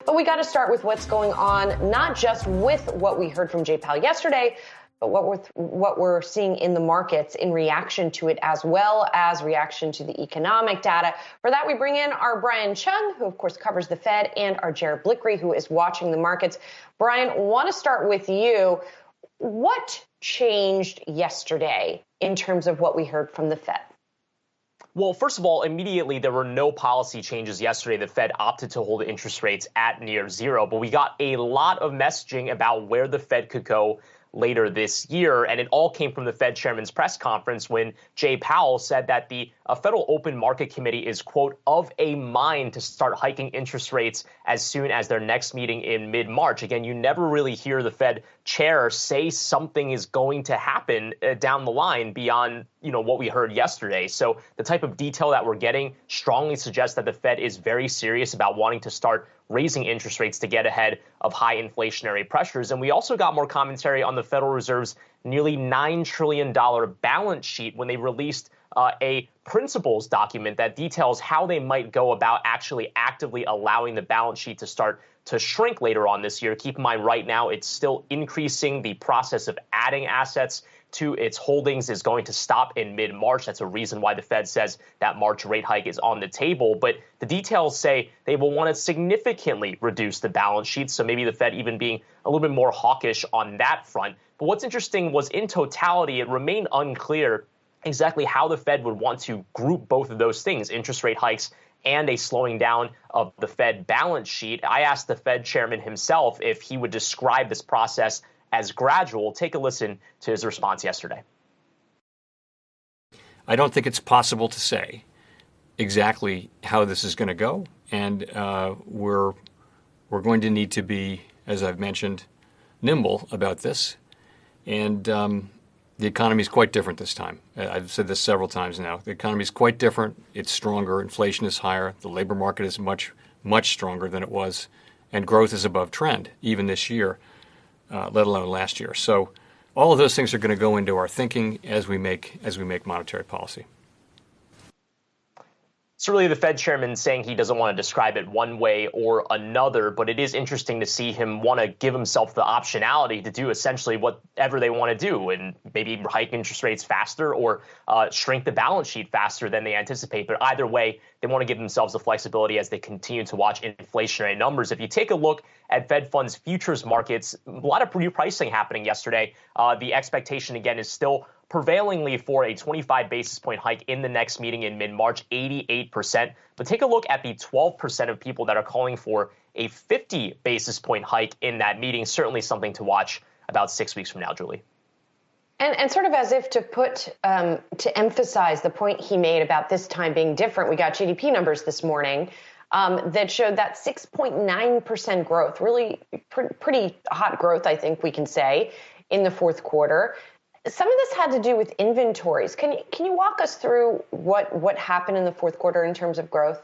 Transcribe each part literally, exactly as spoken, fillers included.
But we got to start with what's going on, not just with what we heard from Jay Powell yesterday, but what we're, what we're seeing in the markets in reaction to it, as well as reaction to the economic data. For that, we bring in our Brian Chung, who, of course, covers the Fed, and our Jared Blickery, who is watching the markets. Brian, want to start with you. What changed yesterday in terms of what we heard from the Fed? Well, first of all, immediately there were no policy changes yesterday. The Fed opted to hold interest rates at near zero, but we got a lot of messaging about where the Fed could go later this year. And it all came from the Fed chairman's press conference when Jay Powell said that the uh, Federal Open Market Committee is, quote, of a mind to start hiking interest rates as soon as their next meeting in mid-March. Again, you never really hear the Fed chair say something is going to happen uh, down the line beyond, you know, what we heard yesterday. So the type of detail that we're getting strongly suggests that the Fed is very serious about wanting to start raising interest rates to get ahead of high inflationary pressures. And we also got more commentary on the Federal Reserve's nearly nine trillion dollars balance sheet when they released uh, a principles document that details how they might go about actually actively allowing the balance sheet to start to shrink later on this year. Keep in mind, right now, it's still increasing. The process of adding assets to its holdings is going to stop in mid-March. That's a reason why the Fed says that March rate hike is on the table. But the details say they will want to significantly reduce the balance sheet. So maybe the Fed even being a little bit more hawkish on that front. But what's interesting was in totality, it remained unclear exactly how the Fed would want to group both of those things, interest rate hikes and a slowing down of the Fed balance sheet. I asked the Fed chairman himself if he would describe this process as gradual. Take a listen to his response yesterday. I don't think it's possible to say exactly how this is going to go, and uh, we're we're going to need to be, as I've mentioned, nimble about this. And um, the economy is quite different this time. I've said this several times now. The economy is quite different. It's stronger. Inflation is higher. The labor market is much, much stronger than it was, and growth is above trend even this year. Uh, let alone last year. So all of those things are going to go into our thinking as we make as we make monetary policy. It's really the Fed chairman saying he doesn't want to describe it one way or another, but it is interesting to see him want to give himself the optionality to do essentially whatever they want to do and maybe hike interest rates faster or uh, shrink the balance sheet faster than they anticipate. But either way, they want to give themselves the flexibility as they continue to watch inflationary numbers. If you take a look at Fed funds futures markets, a lot of repricing happening yesterday. Uh, the expectation, again, is still prevailingly for a twenty-five basis point hike in the next meeting in mid-March, eighty-eight percent. But take a look at the twelve percent of people that are calling for a fifty basis point hike in that meeting. Certainly something to watch about six weeks from now, Julie. And, and sort of as if to put, um, to emphasize the point he made about this time being different, we got G D P numbers this morning um, that showed that six point nine percent growth, really pr- pretty hot growth, I think we can say, in the fourth quarter. Some of this had to do with inventories. Can you, can you walk us through what, what happened in the fourth quarter in terms of growth?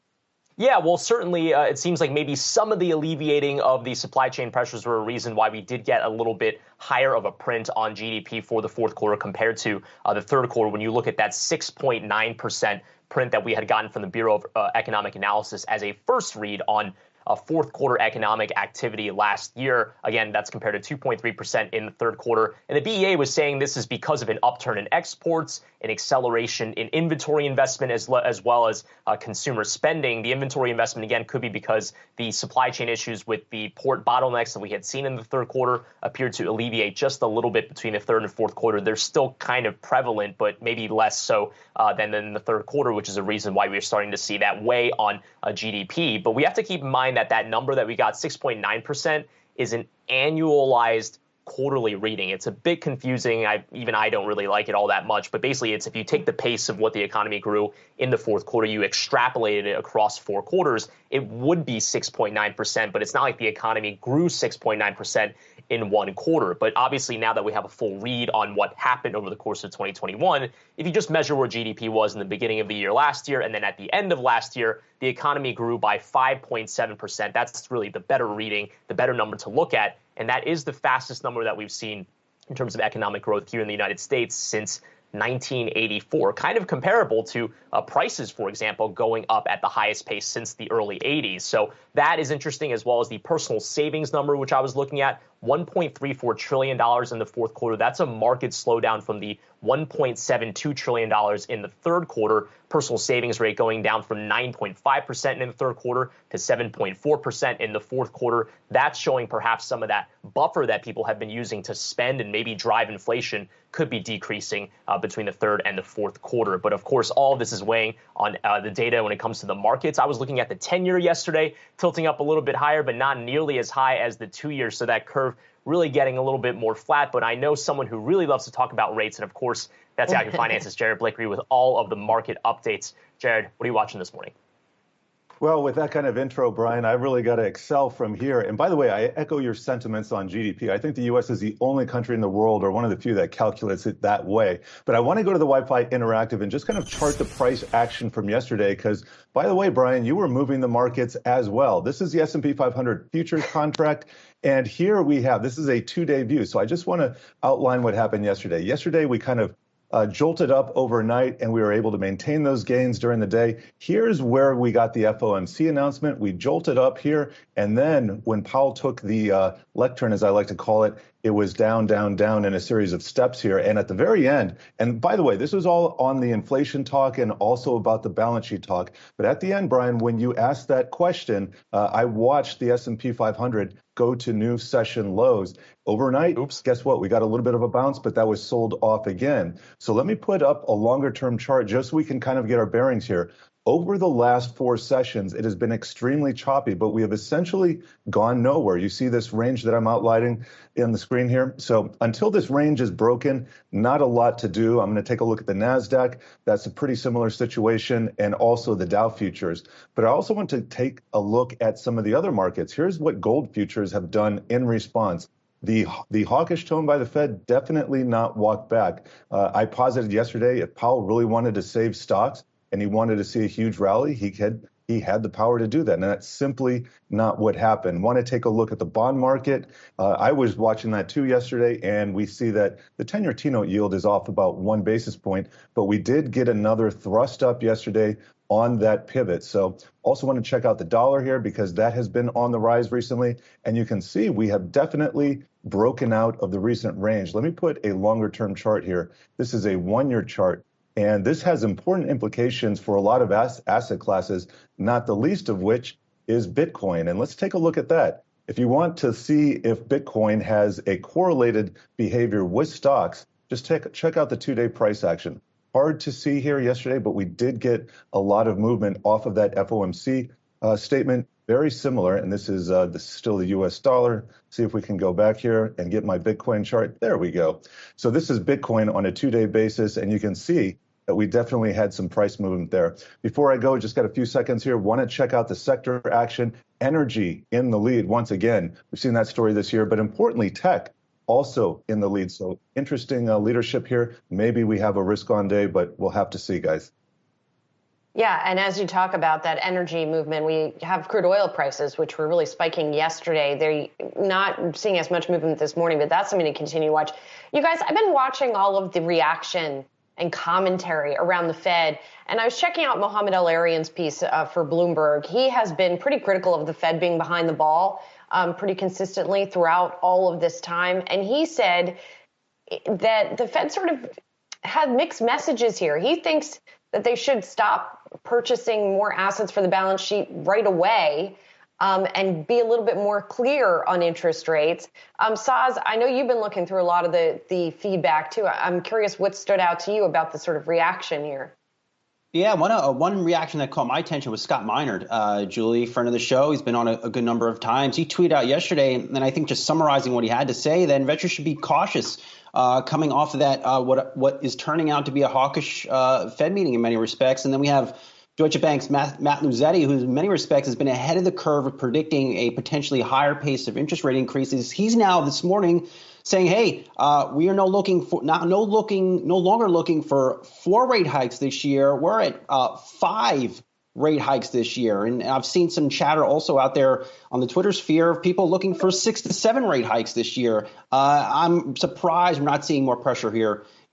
Yeah, well, certainly uh, it seems like maybe some of the alleviating of the supply chain pressures were a reason why we did get a little bit higher of a print on G D P for the fourth quarter compared to uh, the third quarter. When you look at that six point nine percent print that we had gotten from the Bureau of uh, Economic Analysis as a first read on uh, fourth quarter economic activity last year. Again, that's compared to two point three percent in the third quarter. And the B E A was saying this is because of an upturn in exports, an acceleration in inventory investment, as, le- as well as uh, consumer spending. The inventory investment, again, could be because the supply chain issues with the port bottlenecks that we had seen in the third quarter appeared to alleviate just a little bit between the third and fourth quarter. They're still kind of prevalent, but maybe less so uh, than in the third quarter, which is a reason why we're starting to see that weigh on uh, G D P. But we have to keep in mind that that number that we got, six point nine percent, is an annualized quarterly reading. It's a bit confusing. I, even I don't really like it all that much. But basically, it's if you take the pace of what the economy grew in the fourth quarter, you extrapolated it across four quarters, it would be six point nine percent. But it's not like the economy grew six point nine percent in one quarter. But obviously, now that we have a full read on what happened over the course of twenty twenty-one, if you just measure where G D P was in the beginning of the year last year and then at the end of last year, the economy grew by five point seven percent. That's really the better reading, the better number to look at. And that is the fastest number that we've seen in terms of economic growth here in the United States since nineteen eighty-four, kind of comparable to uh, prices, for example, going up at the highest pace since the early eighties. So that is interesting, as well as the personal savings number, which I was looking at, one point three four trillion dollars in the fourth quarter. That's a market slowdown from the one point seven two trillion dollars in the third quarter. Personal savings rate going down from nine point five percent in the third quarter to seven point four percent in the fourth quarter. That's showing perhaps some of that buffer that people have been using to spend and maybe drive inflation could be decreasing uh, between the third and the fourth quarter. But of course, all of this is weighing on uh, the data when it comes to the markets. I was looking at the ten-year yesterday, tilting up a little bit higher, but not nearly as high as the two-year. So that curve really getting a little bit more flat. But I know someone who really loves to talk about rates. And of course, that's Yahoo Finance's Jared Blakely with all of the market updates. Jared, what are you watching this morning? Well, with that kind of intro, Brian, I really got to excel from here. And by the way, I echo your sentiments on G D P. I think the U S is the only country in the world, or one of the few, that calculates it that way. But I want to go to the Wi-Fi Interactive and just kind of chart the price action from yesterday, because, by the way, Brian, you were moving the markets as well. This is the S and P five hundred futures contract. And here we have, this is a two-day view. So I just want to outline what happened yesterday. Yesterday, we kind of Uh, jolted up overnight, and we were able to maintain those gains during the day. Here's where we got the F O M C announcement. We jolted up here, and then when Powell took the uh, lectern, as I like to call it, it was down, down, down in a series of steps here. And at the very end, and by the way, this was all on the inflation talk and also about the balance sheet talk. But at the end, Brian, when you asked that question, uh, I watched the S and P five hundred go to new session lows. Overnight, Oops. Guess what? We got a little bit of a bounce, but that was sold off again. So let me put up a longer term chart just so we can kind of get our bearings here. Over the last four sessions, it has been extremely choppy, but we have essentially gone nowhere. You see this range that I'm outlining in the screen here. So until this range is broken, not a lot to do. I'm going to take a look at the NASDAQ. That's a pretty similar situation, and also the Dow futures. But I also want to take a look at some of the other markets. Here's what gold futures have done in response. The the hawkish tone by the Fed definitely not walked back. Uh, I posited yesterday, if Powell really wanted to save stocks and he wanted to see a huge rally, he had he had the power to do that. And that's simply not what happened. Want to take a look at the bond market? Uh, I was watching that too yesterday, and we see that the ten-year T-note yield is off about one basis point, but we did get another thrust up yesterday on that pivot. So also want to check out the dollar here, because that has been on the rise recently. And you can see we have definitely broken out of the recent range. Let me put a longer term chart here. This is a one-year chart. And this has important implications for a lot of as- asset classes, not the least of which is Bitcoin. And let's take a look at that. If you want to see if Bitcoin has a correlated behavior with stocks, just take, check out the two-day price action. Hard to see here yesterday, but we did get a lot of movement off of that F O M C uh, statement. Very similar, and this is uh, this is still the U S dollar. See if we can go back here and get my Bitcoin chart. There we go. So this is Bitcoin on a two-day basis, and you can see that we definitely had some price movement there. Before I go, just got a few seconds here. Want to check out the sector action. Energy in the lead once again. We've seen that story this year, but importantly, tech also in the lead. So interesting uh, leadership here. Maybe we have a risk on day, but we'll have to see, guys. Yeah, and as you talk about that energy movement, we have crude oil prices, which were really spiking yesterday. They're not seeing as much movement this morning, but that's something to continue to watch. You guys, I've been watching all of the reaction and commentary around the Fed, and I was checking out Mohamed El-Erian's piece uh, for Bloomberg. He has been pretty critical of the Fed being behind the ball um, pretty consistently throughout all of this time, and he said that the Fed sort of had mixed messages here. He thinks that they should stop purchasing more assets for the balance sheet right away um, and be a little bit more clear on interest rates. Um, Saz, I know you've been looking through a lot of the, the feedback too. I'm curious what stood out to you about the sort of reaction here. Yeah, one uh, one reaction that caught my attention was Scott Minerd, uh, Julie, friend of the show. He's been on a, a good number of times. He tweeted out yesterday, and I think just summarizing what he had to say, that investors should be cautious uh, coming off of that, uh, what what is turning out to be a hawkish uh, Fed meeting in many respects. And then we have Deutsche Bank's Matt, Matt Luzetti, who in many respects has been ahead of the curve of predicting a potentially higher pace of interest rate increases. He's now this morning saying, hey, uh, we are no looking for not no looking no longer looking for four rate hikes this year. We're at uh, five rate hikes this year. And I've seen some chatter also out there on the Twitter sphere of people looking for six to seven rate hikes this year. Uh, I'm surprised we're not seeing more pressure here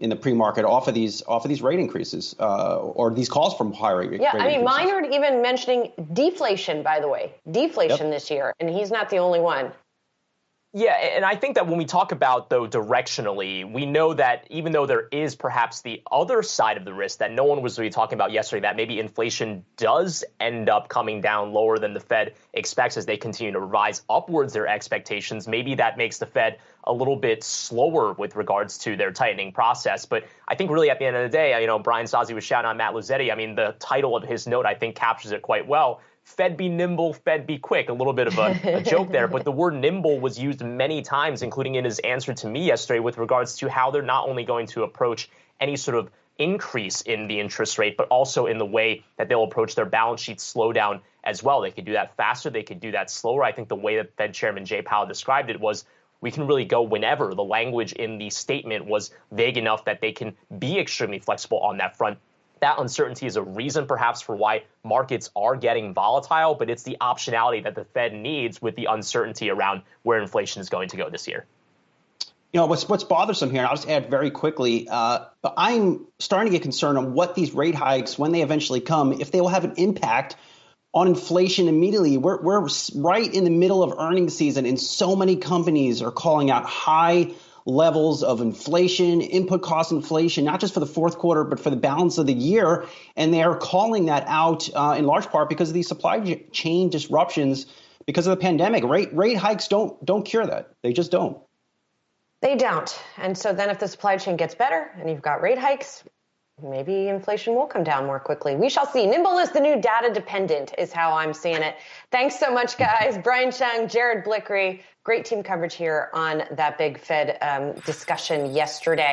in the pre-market off of these off of these rate increases uh, or these calls from higher rate. Yeah, rate I mean, increases. Minard even mentioning deflation, by the way, deflation Yep. this year, and he's not the only one. Yeah, and I think that when we talk about, though, directionally, we know that even though there is perhaps the other side of the risk that no one was really talking about yesterday, that maybe inflation does end up coming down lower than the Fed expects as they continue to rise upwards their expectations. Maybe that makes the Fed a little bit slower with regards to their tightening process. But I think really at the end of the day, you know, Brian Sozzi was shouting on Matt Luzetti. I mean, the title of his note, I think, captures it quite well. Fed be nimble, Fed be quick. A little bit of a, a joke there, but the word nimble was used many times, including in his answer to me yesterday with regards to how they're not only going to approach any sort of increase in the interest rate, but also in the way that they'll approach their balance sheet slowdown as well. They could do that faster. They could do that slower. I think the way that Fed Chairman Jay Powell described it was we can really go whenever. The language in the statement was vague enough that they can be extremely flexible on that front. That uncertainty is a reason perhaps for why markets are getting volatile, but it's the optionality that the Fed needs with the uncertainty around where inflation is going to go this year. You know, what's what's bothersome here, and I'll just add very quickly, uh, but I'm starting to get concerned on what these rate hikes, when they eventually come, if they will have an impact on inflation immediately. We're, we're right in the middle of earnings season, and so many companies are calling out high levels of inflation, input cost inflation, not just for the fourth quarter, but for the balance of the year. And they are calling that out uh, in large part because of these supply chain disruptions because of the pandemic. Rate rate hikes don't don't cure that. They just don't. They don't. And so then if the supply chain gets better and you've got rate hikes, maybe inflation will come down more quickly. We shall see. Nimble is the new data dependent is how I'm seeing it. Thanks so much, guys. Brian Cheung, Jared Blickery, great team coverage here on that big Fed um, discussion yesterday.